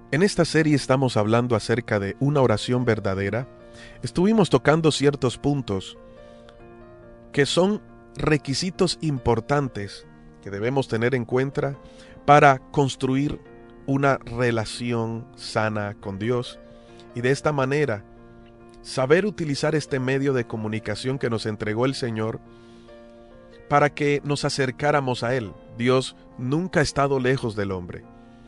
En esta serie estamos hablando acerca de una oración verdadera. Estuvimos tocando ciertos puntos que son requisitos importantes que debemos tener en cuenta para construir una relación sana con Dios y de esta manera saber utilizar este medio de comunicación que nos entregó el Señor para que nos acercáramos a Él. Dios nunca ha estado lejos del hombre.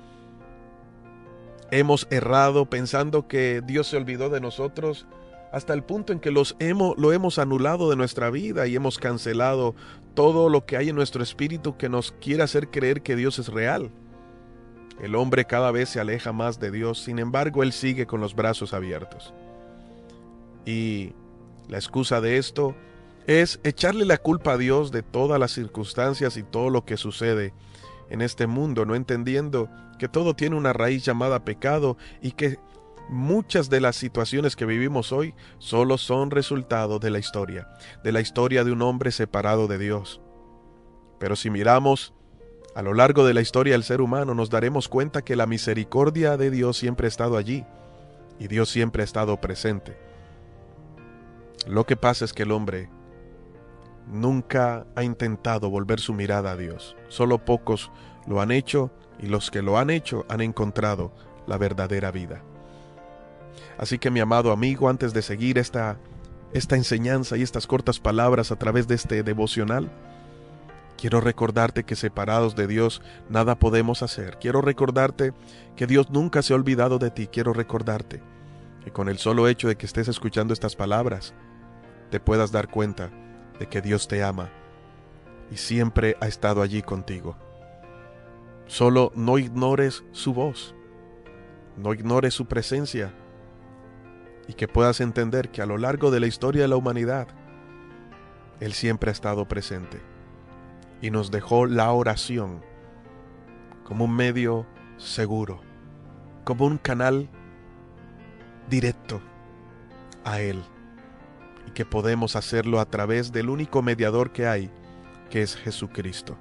Hemos errado pensando que Dios se olvidó de nosotros hasta el punto en que lo hemos anulado de nuestra vida y hemos cancelado todo lo que hay en nuestro espíritu que nos quiere hacer creer que Dios es real. El hombre cada vez se aleja más de Dios, sin embargo, Él sigue con los brazos abiertos. Y la excusa de esto es echarle la culpa a Dios de todas las circunstancias y todo lo que sucede en este mundo, no entendiendo que todo tiene una raíz llamada pecado y que muchas de las situaciones que vivimos hoy solo son resultado de la historia de un hombre separado de Dios. Pero si miramos a lo largo de la historia del ser humano, nos daremos cuenta que la misericordia de Dios siempre ha estado allí y Dios siempre ha estado presente. Lo que pasa es que el hombre nunca ha intentado volver su mirada a Dios. Solo pocos lo han hecho y los que lo han hecho han encontrado la verdadera vida. Así que mi amado amigo, antes de seguir esta enseñanza y estas cortas palabras a través de este devocional, quiero recordarte que separados de Dios nada podemos hacer. Quiero recordarte que Dios nunca se ha olvidado de ti. Quiero recordarte que con el solo hecho de que estés escuchando estas palabras, te puedas dar cuenta de que Dios te ama y siempre ha estado allí contigo. Solo no ignores su voz, no ignores su presencia y que puedas entender que a lo largo de la historia de la humanidad, Él siempre ha estado presente y nos dejó la oración como un medio seguro, como un canal directo a Él y que podemos hacerlo a través del único mediador que hay, que es Jesucristo.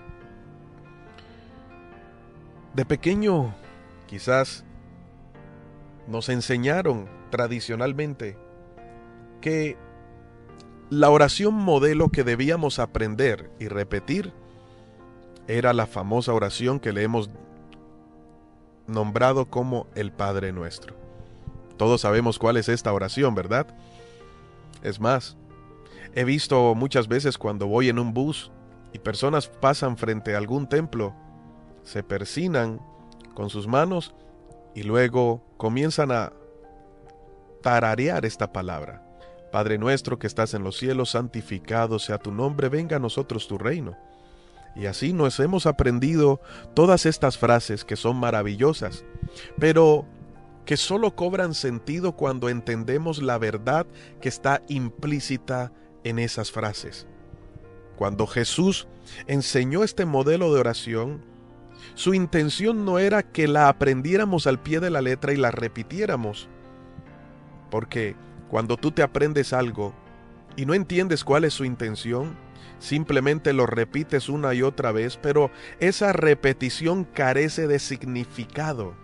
De pequeño, quizás nos enseñaron tradicionalmente que la oración modelo que debíamos aprender y repetir era la famosa oración que le hemos nombrado como el Padre Nuestro. Todos sabemos cuál es esta oración, ¿verdad? Es más, he visto muchas veces cuando voy en un bus y personas pasan frente a algún templo, se persignan con sus manos y luego comienzan a tararear esta palabra. Padre nuestro que estás en los cielos, santificado sea tu nombre, venga a nosotros tu reino. Y así nos hemos aprendido todas estas frases que son maravillosas, pero que solo cobran sentido cuando entendemos la verdad que está implícita en esas frases. Cuando Jesús enseñó este modelo de oración, su intención no era que la aprendiéramos al pie de la letra y la repitiéramos, porque cuando tú te aprendes algo y no entiendes cuál es su intención, simplemente lo repites una y otra vez, pero esa repetición carece de significado.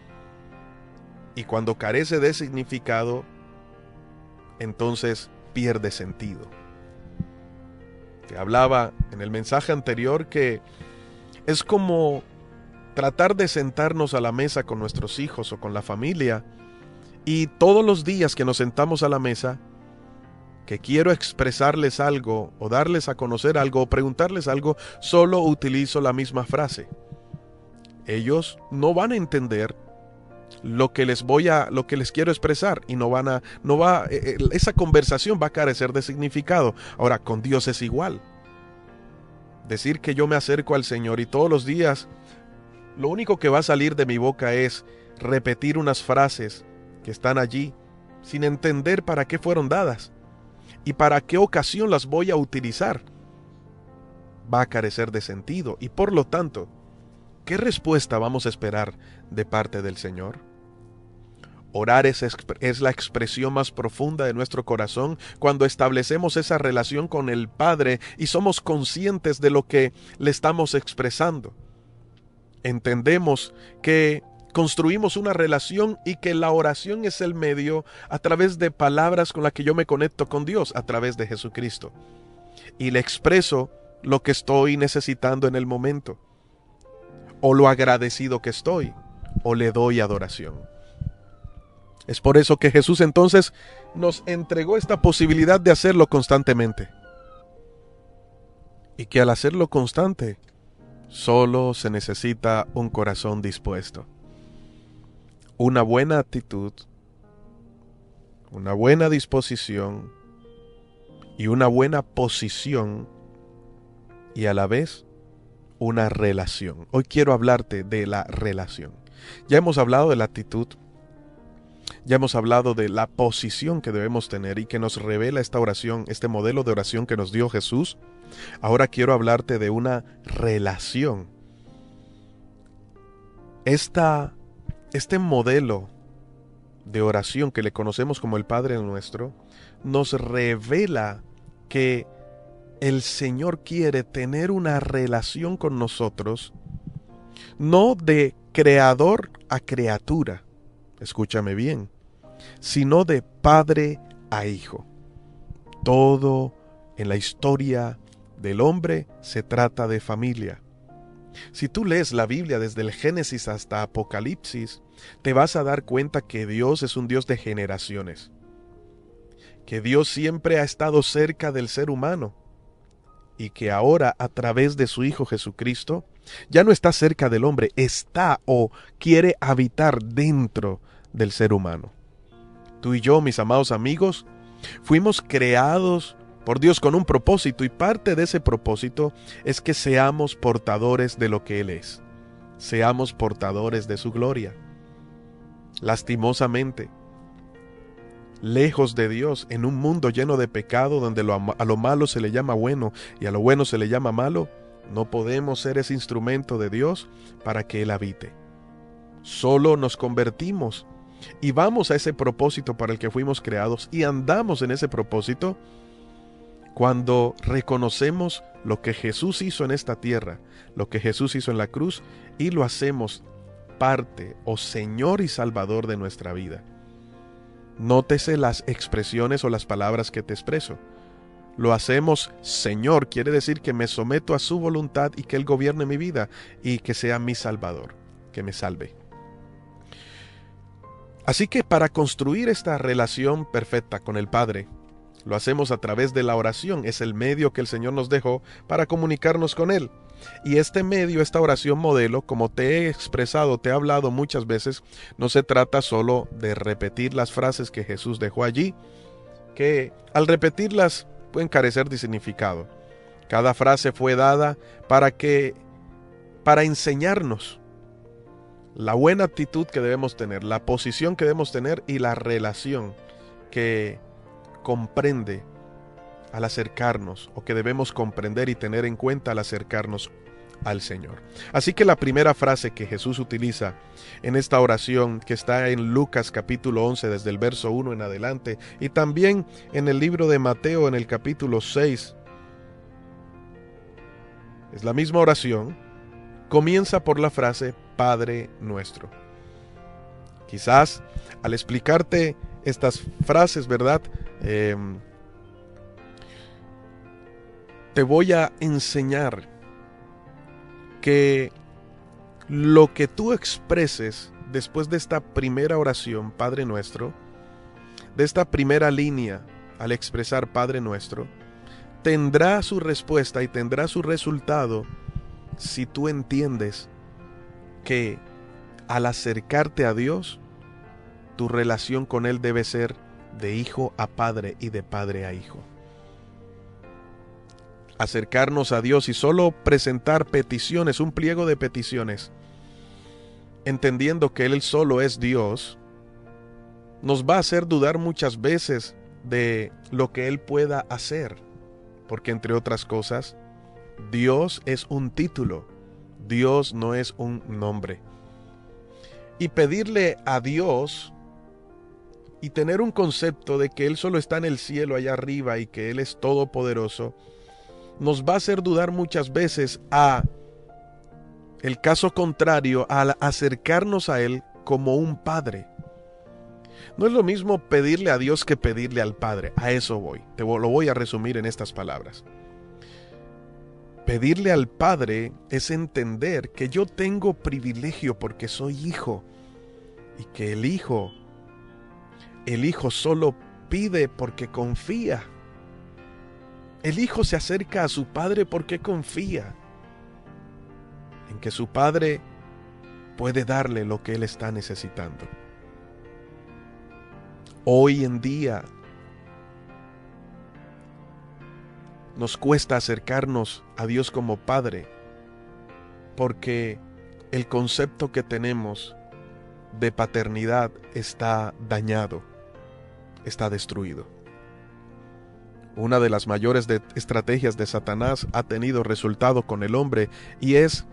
Y cuando carece de significado, entonces pierde sentido. Te hablaba en el mensaje anterior que es como tratar de sentarnos a la mesa con nuestros hijos o con la familia y todos los días que nos sentamos a la mesa, que quiero expresarles algo o darles a conocer algo o preguntarles algo, solo utilizo la misma frase. Ellos no van a entender lo que les quiero expresar y esa conversación va a carecer de significado. Ahora, con Dios es igual. Decir que yo me acerco al Señor y todos los días lo único que va a salir de mi boca es repetir unas frases que están allí sin entender para qué fueron dadas y para qué ocasión las voy a utilizar, va a carecer de sentido y por lo tanto, ¿qué respuesta vamos a esperar de parte del Señor? Orar es la expresión más profunda de nuestro corazón cuando establecemos esa relación con el Padre y somos conscientes de lo que le estamos expresando. Entendemos que construimos una relación y que la oración es el medio a través de palabras con las que yo me conecto con Dios, a través de Jesucristo. Y le expreso lo que estoy necesitando en el momento, o lo agradecido que estoy, o le doy adoración. Es por eso que Jesús entonces nos entregó esta posibilidad de hacerlo constantemente. Y que al hacerlo constante, solo se necesita un corazón dispuesto, una buena actitud, una buena disposición y una buena posición, y a la vez una relación. Hoy quiero hablarte de la relación. Ya hemos hablado de la actitud, ya hemos hablado de la posición que debemos tener y que nos revela esta oración, este modelo de oración que nos dio Jesús. Ahora quiero hablarte de una relación. Este modelo de oración que le conocemos como el Padre Nuestro nos revela que el Señor quiere tener una relación con nosotros, no de creador a criatura, escúchame bien, sino de padre a hijo. Todo en la historia del hombre se trata de familia. Si tú lees la Biblia desde el Génesis hasta Apocalipsis, te vas a dar cuenta que Dios es un Dios de generaciones, que Dios siempre ha estado cerca del ser humano y que ahora a través de su Hijo Jesucristo ya no está cerca del hombre, está o quiere habitar dentro del ser humano. Tú y yo, mis amados amigos, fuimos creados por Dios con un propósito, y parte de ese propósito es que seamos portadores de lo que Él es. Seamos portadores de su gloria. Lastimosamente, lejos de Dios, en un mundo lleno de pecado, donde a lo malo se le llama bueno y a lo bueno se le llama malo, no podemos ser ese instrumento de Dios para que Él habite. Solo nos convertimos y vamos a ese propósito para el que fuimos creados y andamos en ese propósito cuando reconocemos lo que Jesús hizo en esta tierra, lo que Jesús hizo en la cruz, y lo hacemos parte o Señor y Salvador de nuestra vida. Nótese las expresiones o las palabras que te expreso. Lo hacemos Señor, quiere decir que me someto a su voluntad y que Él gobierne mi vida y que sea mi Salvador, que me salve. Así que para construir esta relación perfecta con el Padre, lo hacemos a través de la oración. Es el medio que el Señor nos dejó para comunicarnos con Él. Y este medio, esta oración modelo, como te he expresado, te he hablado muchas veces, no se trata solo de repetir las frases que Jesús dejó allí, que al repetirlas pueden carecer de significado. Cada frase fue dada para enseñarnos la buena actitud que debemos tener, la posición que debemos tener y la relación que comprende al acercarnos, o que debemos comprender y tener en cuenta al acercarnos al Señor. Así que la primera frase que Jesús utiliza en esta oración, que está en Lucas capítulo 11 desde el verso 1 en adelante, y también en el libro de Mateo en el capítulo 6, es la misma oración, comienza por la frase Padre Nuestro. Quizás al explicarte estas frases, ¿verdad? Te voy a enseñar que lo que tú expreses después de esta primera oración, Padre Nuestro, de esta primera línea al expresar Padre Nuestro, tendrá su respuesta y tendrá su resultado si tú entiendes que al acercarte a Dios, tu relación con Él debe ser de hijo a padre y de padre a hijo. Acercarnos a Dios y solo presentar peticiones, un pliego de peticiones, entendiendo que Él solo es Dios, nos va a hacer dudar muchas veces de lo que Él pueda hacer, porque entre otras cosas, Dios es un título, Dios no es un nombre. Y pedirle a Dios y tener un concepto de que Él solo está en el cielo allá arriba y que Él es todopoderoso, nos va a hacer dudar muchas veces a el caso contrario al acercarnos a Él como un padre. No es lo mismo pedirle a Dios que pedirle al Padre. A eso voy. Lo voy a resumir en estas palabras. Pedirle al Padre es entender que yo tengo privilegio porque soy hijo y que el hijo solo pide porque confía. El hijo se acerca a su padre porque confía en que su padre puede darle lo que él está necesitando. Hoy en día nos cuesta acercarnos a Dios como Padre porque el concepto que tenemos de paternidad está dañado, está destruido. Una de las mayores estrategias de Satanás ha tenido resultado con el hombre y es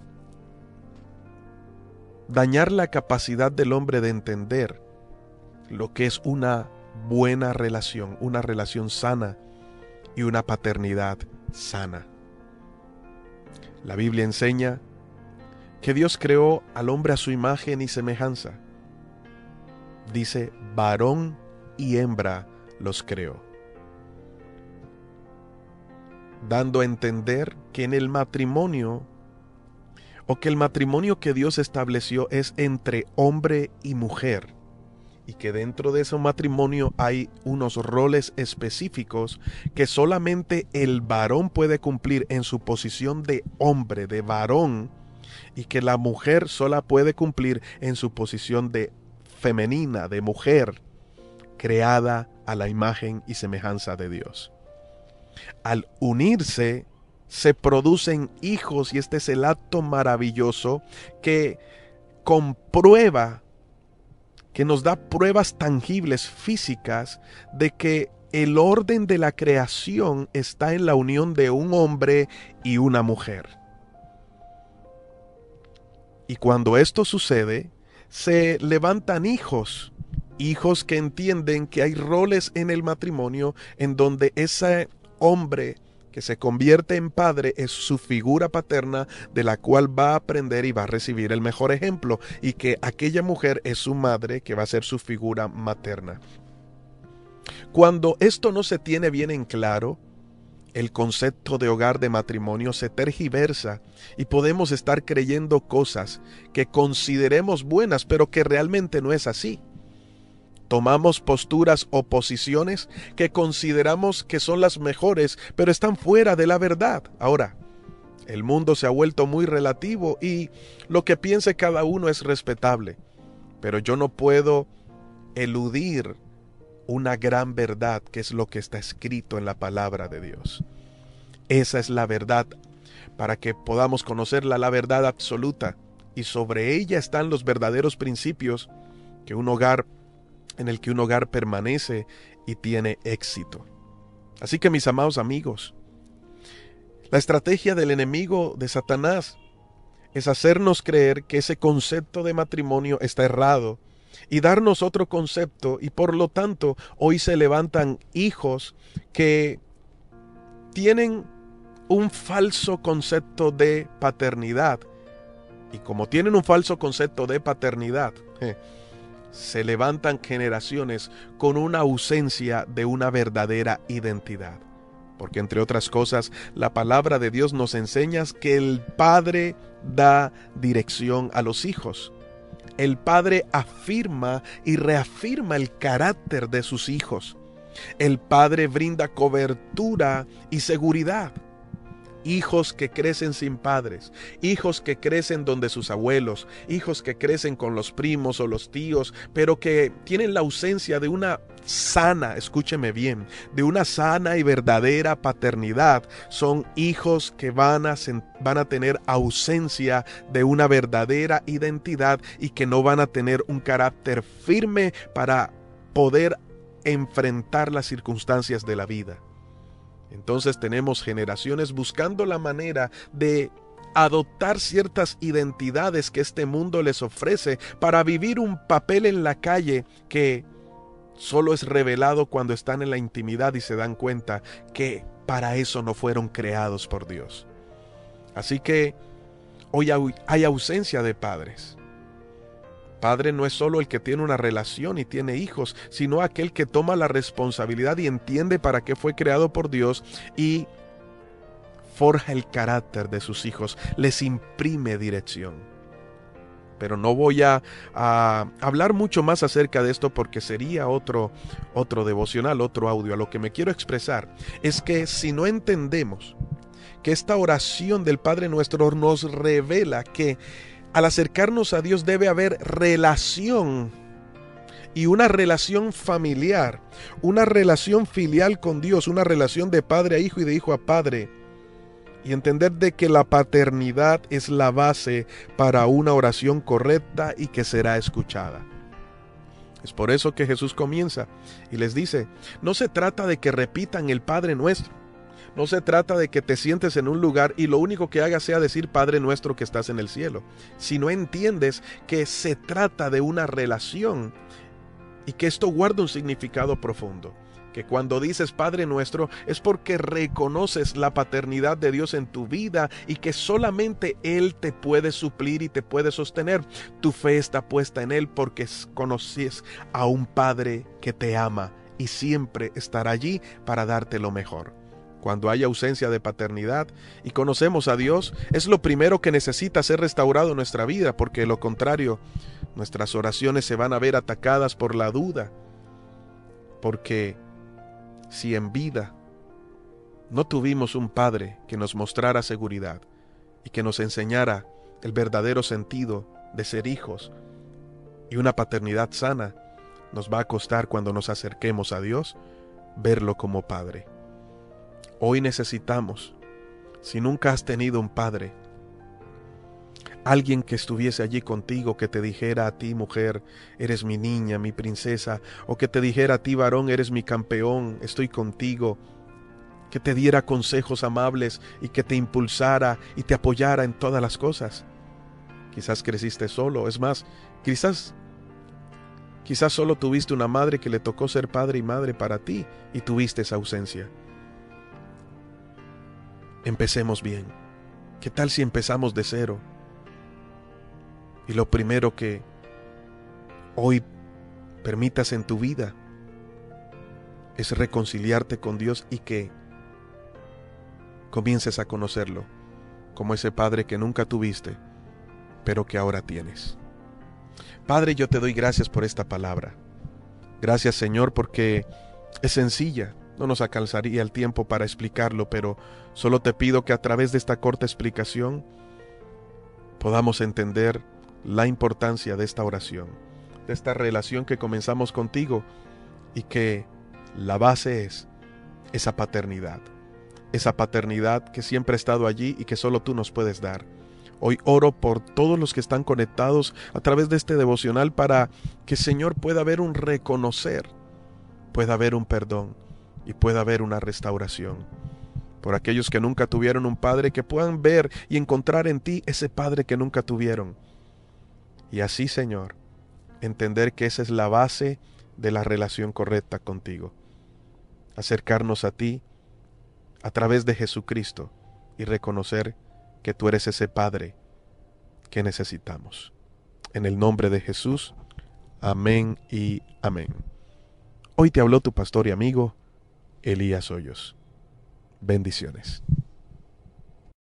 dañar la capacidad del hombre de entender lo que es una buena relación, una relación sana y una paternidad sana. La Biblia enseña que Dios creó al hombre a su imagen y semejanza. Dice, varón y hembra los creó, dando a entender que en el matrimonio, o que el matrimonio que Dios estableció es entre hombre y mujer, y que dentro de ese matrimonio hay unos roles específicos que solamente el varón puede cumplir en su posición de hombre, de varón, y que la mujer sola puede cumplir en su posición de femenina, de mujer, creada a la imagen y semejanza de Dios. Al unirse, se producen hijos, y este es el acto maravilloso que comprueba, que nos da pruebas tangibles, físicas, de que el orden de la creación está en la unión de un hombre y una mujer. Y cuando esto sucede, se levantan hijos que entienden que hay roles en el matrimonio en donde ese hombre que se convierte en padre es su figura paterna, de la cual va a aprender y va a recibir el mejor ejemplo, y que aquella mujer es su madre, que va a ser su figura materna. Cuando esto no se tiene bien en claro, el concepto de hogar, de matrimonio, se tergiversa y podemos estar creyendo cosas que consideremos buenas, pero que realmente no es así. Tomamos posturas o posiciones que consideramos que son las mejores, pero están fuera de la verdad. Ahora, el mundo se ha vuelto muy relativo y lo que piense cada uno es respetable, pero yo no puedo eludir una gran verdad, que es lo que está escrito en la palabra de Dios. Esa es la verdad, para que podamos conocerla, la verdad absoluta, y sobre ella están los verdaderos principios en el que un hogar permanece y tiene éxito. Así que, mis amados amigos, la estrategia del enemigo, de Satanás, es hacernos creer que ese concepto de matrimonio está errado y darnos otro concepto, y por lo tanto hoy se levantan hijos que tienen un falso concepto de paternidad, y como tienen un falso concepto de paternidad, se levantan generaciones con una ausencia de una verdadera identidad. Porque entre otras cosas, la palabra de Dios nos enseña que el Padre da dirección a los hijos. El Padre afirma y reafirma el carácter de sus hijos. El Padre brinda cobertura y seguridad. Hijos que crecen sin padres, hijos que crecen donde sus abuelos, hijos que crecen con los primos o los tíos, pero que tienen la ausencia de una sana, escúcheme bien, de una sana y verdadera paternidad, son hijos que van a tener ausencia de una verdadera identidad y que no van a tener un carácter firme para poder enfrentar las circunstancias de la vida. Entonces tenemos generaciones buscando la manera de adoptar ciertas identidades que este mundo les ofrece para vivir un papel en la calle que solo es revelado cuando están en la intimidad y se dan cuenta que para eso no fueron creados por Dios. Así que Hoy hay ausencia de padres. Padre no es solo el que tiene una relación y tiene hijos, sino aquel que toma la responsabilidad y entiende para qué fue creado por Dios y forja el carácter de sus hijos, les imprime dirección. Pero no voy a hablar mucho más acerca de esto porque sería otro devocional, otro audio. A lo que me quiero expresar es que si no entendemos que esta oración del Padre Nuestro nos revela que al acercarnos a Dios debe haber relación, y una relación familiar, una relación filial con Dios, una relación de padre a hijo y de hijo a padre, y entender de que la paternidad es la base para una oración correcta y que será escuchada. Es por eso que Jesús comienza y les dice, no se trata de que repitan el Padre Nuestro, no se trata de que te sientes en un lugar y lo único que hagas sea decir Padre Nuestro que estás en el cielo, sino entiendes que se trata de una relación y que esto guarda un significado profundo. Que cuando dices Padre Nuestro es porque reconoces la paternidad de Dios en tu vida y que solamente Él te puede suplir y te puede sostener. Tu fe está puesta en Él porque conoces a un Padre que te ama y siempre estará allí para darte lo mejor. Cuando hay ausencia de paternidad y conocemos a Dios, es lo primero que necesita ser restaurado en nuestra vida, porque de lo contrario, nuestras oraciones se van a ver atacadas por la duda. Porque si en vida no tuvimos un Padre que nos mostrara seguridad y que nos enseñara el verdadero sentido de ser hijos y una paternidad sana, nos va a costar cuando nos acerquemos a Dios verlo como Padre. Hoy necesitamos, si nunca has tenido un padre, alguien que estuviese allí contigo, que te dijera a ti, mujer, eres mi niña, mi princesa, o que te dijera a ti, varón, eres mi campeón, estoy contigo, que te diera consejos amables y que te impulsara y te apoyara en todas las cosas. Quizás creciste solo, es más, quizás solo tuviste una madre que le tocó ser padre y madre para ti y tuviste esa ausencia. Empecemos bien. ¿Qué tal si empezamos de cero? Y lo primero que hoy permitas en tu vida es reconciliarte con Dios y que comiences a conocerlo como ese Padre que nunca tuviste, pero que ahora tienes. Padre, yo te doy gracias por esta palabra. Gracias, Señor, porque es sencilla. No nos alcanzaría el tiempo para explicarlo, pero solo te pido que a través de esta corta explicación podamos entender la importancia de esta oración, de esta relación que comenzamos contigo y que la base es esa paternidad que siempre ha estado allí y que solo tú nos puedes dar. Hoy oro por todos los que están conectados a través de este devocional para que, Señor, pueda haber un reconocer, pueda haber un perdón y pueda haber una restauración. Por aquellos que nunca tuvieron un padre, que puedan ver y encontrar en ti ese padre que nunca tuvieron. Y así, Señor, entender que esa es la base de la relación correcta contigo. Acercarnos a ti a través de Jesucristo y reconocer que tú eres ese Padre que necesitamos. En el nombre de Jesús, amén y amén. Hoy te habló tu pastor y amigo, Elías Hoyos. Bendiciones.